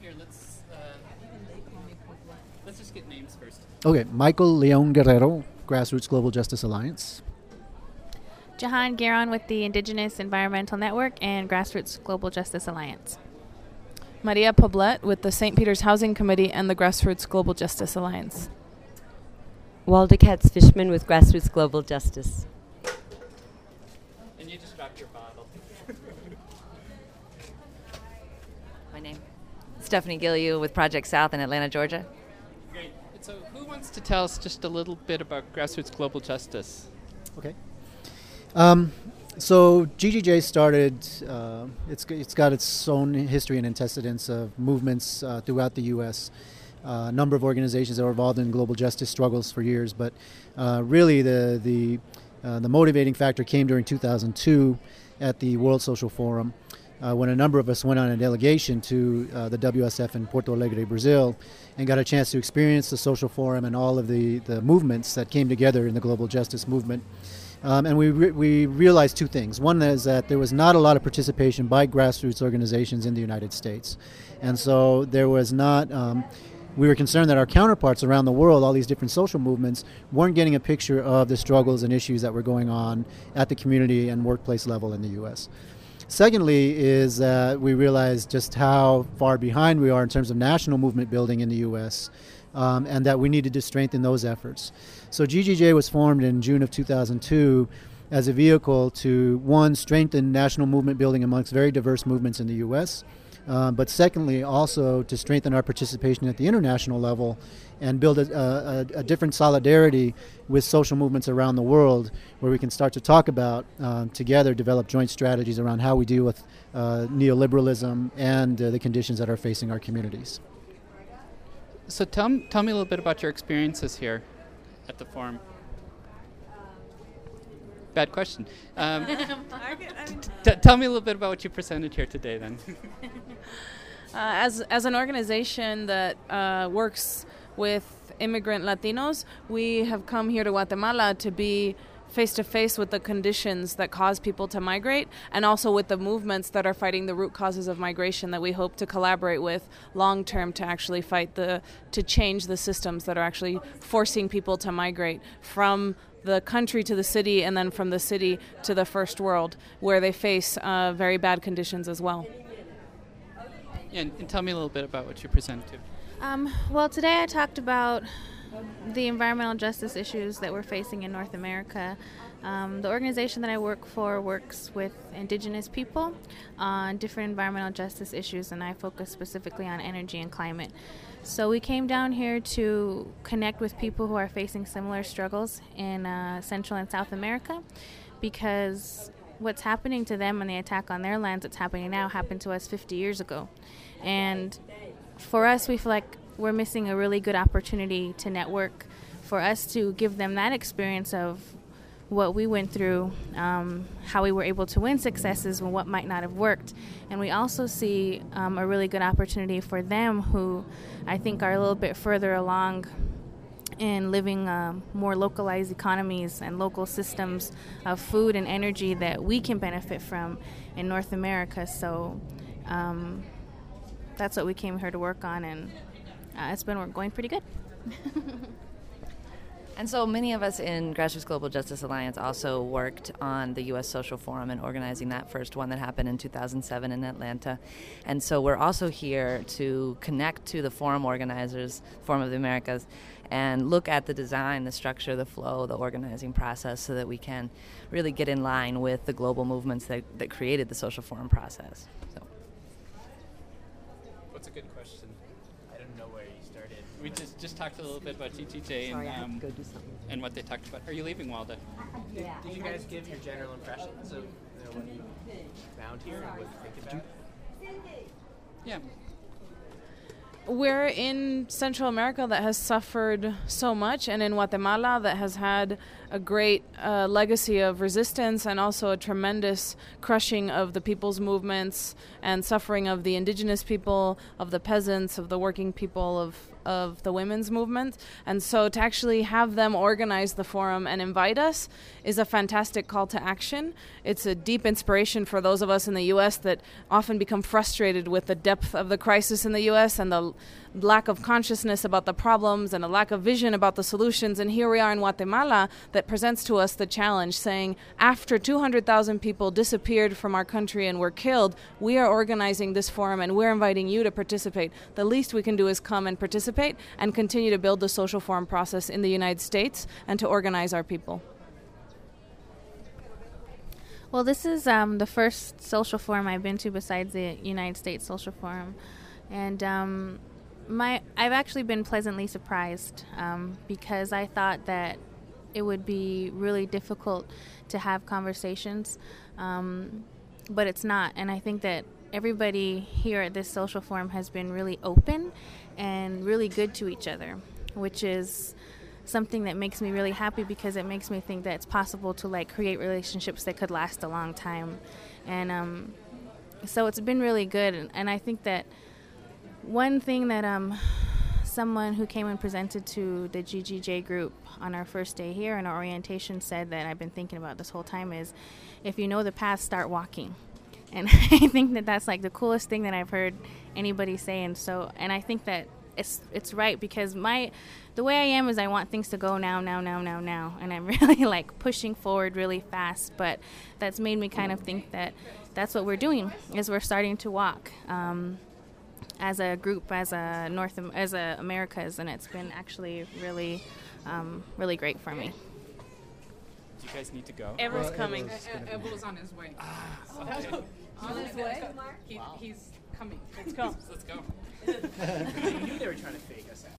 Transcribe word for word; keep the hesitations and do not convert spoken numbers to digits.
here, let's uh, let's just get names first. Okay, Michael Leon Guerrero, Grassroots Global Justice Alliance. Jahan Gueron with the Indigenous Environmental Network and Grassroots Global Justice Alliance. Maria Poblet with the Saint Peter's Housing Committee and the Grassroots Global Justice Alliance. Walda Katz-Fishman with Grassroots Global Justice. And you just dropped your bottle. My name? Stephanie Gilliu with Project South in Atlanta, Georgia. Great. So who wants to tell us just a little bit about Grassroots Global Justice? Okay. Um, so G G J started, uh, it's, it's got its own history and antecedents of movements uh, throughout the U S Uh, a number of organizations that were involved in global justice struggles for years, but uh, really the the uh, the motivating factor came during two thousand two at the World Social Forum, uh, when a number of us went on a delegation to uh, the W S F in Porto Alegre, Brazil, and got a chance to experience the Social Forum and all of the, the movements that came together in the global justice movement. Um, and we re- we realized two things. One is that there was not a lot of participation by grassroots organizations in the United States, and so there was not. Um, we were concerned that our counterparts around the world, all these different social movements, weren't getting a picture of the struggles and issues that were going on at the community and workplace level in the U S. Secondly, is that we realized just how far behind we are in terms of national movement building in the U S, um, and that we needed to strengthen those efforts. So G G J was formed in June of two thousand two as a vehicle to, one, strengthen national movement building amongst very diverse movements in the U S, um, but secondly, also to strengthen our participation at the international level and build a, a, a different solidarity with social movements around the world, where we can start to talk about, uh, together, develop joint strategies around how we deal with uh, neoliberalism and uh, the conditions that are facing our communities. So tell, m- tell me a little bit about your experiences here at the forum. Bad question. Um, t- tell me a little bit about what you presented here today, then. Uh, as as an organization that uh, works with immigrant Latinos, we have come here to Guatemala to be face-to-face with the conditions that cause people to migrate, and also with the movements that are fighting the root causes of migration that we hope to collaborate with long-term to actually fight the, to change the systems that are actually forcing people to migrate from the country to the city, and then from the city to the first world, where they face uh, very bad conditions as well. Yeah, and, and tell me a little bit about what you presented to. Um, well, today I talked about the environmental justice issues that we're facing in North America. Um, the organization that I work for works with indigenous people on different environmental justice issues, and I focus specifically on energy and climate. So we came down here to connect with people who are facing similar struggles in uh, Central and South America, because what's happening to them and the attack on their lands that's happening now happened to us fifty years ago. And for us, we feel like we're missing a really good opportunity to network, for us to give them that experience of what we went through, um, how we were able to win successes and what might not have worked. And we also see um, a really good opportunity for them, who I think are a little bit further along in living um, more localized economies and local systems of food and energy that we can benefit from in North America. So um, that's what we came here to work on, and uh, it's been going pretty good. And so many of us in Grassroots Global Justice Alliance also worked on the U S Social Forum and organizing that first one that happened in two thousand seven in Atlanta. And so we're also here to connect to the forum organizers, Forum of the Americas, and look at the design, the structure, the flow, the organizing process, so that we can really get in line with the global movements that, that created the Social Forum process. So. What's a good question? I don't know where you started. We just, just talked a little bit about G G J Sorry, and, I have um, to go do something. and what they talked about. Are you leaving, Walda? Yeah. Did you guys give your general impressions of, you know, what you found here and what you think about it? Yeah. We're in Central America that has suffered so much, and in Guatemala that has had a great uh, legacy of resistance and also a tremendous crushing of the people's movements and suffering of the indigenous people, of the peasants, of the working people, of of the women's movement. And so to actually have them organize the forum and invite us is a fantastic call to action. It's a deep inspiration for those of us in the U S that often become frustrated with the depth of the crisis in the U S and the lack of consciousness about the problems and a lack of vision about the solutions. And here we are in Guatemala that presents to us the challenge saying, after two hundred thousand people disappeared from our country and were killed, we are organizing this forum and we're inviting you to participate. The least we can do is come and participate and continue to build the social forum process in the United States and to organize our people. Well, this is um, the first social forum I've been to besides the United States Social Forum. And um, my I've actually been pleasantly surprised um, because I thought that it would be really difficult to have conversations, um, but it's not. And I think that everybody here at this social forum has been really open and really good to each other, which is something that makes me really happy because it makes me think that it's possible to like create relationships that could last a long time. And um, so it's been really good. And, and I think that one thing that um, someone who came and presented to the G G J group on our first day here in our orientation said that I've been thinking about this whole time is, if you know the path, start walking. And I think that that's like the coolest thing that I've heard anybody say. And so, and I think that it's it's right because my, the way I am is I want things to go now, now, now, now, now. And I'm really like pushing forward really fast. But that's made me kind of think that that's what we're doing, is we're starting to walk um, as a group, as a North, as a Americas. And it's been actually really, um, really great for me. Do you guys need to go? Ever's Well, coming. Evo's on his way. Okay. On his way? He, He's coming. Let's go. Let's go. You knew they were trying to fake us out.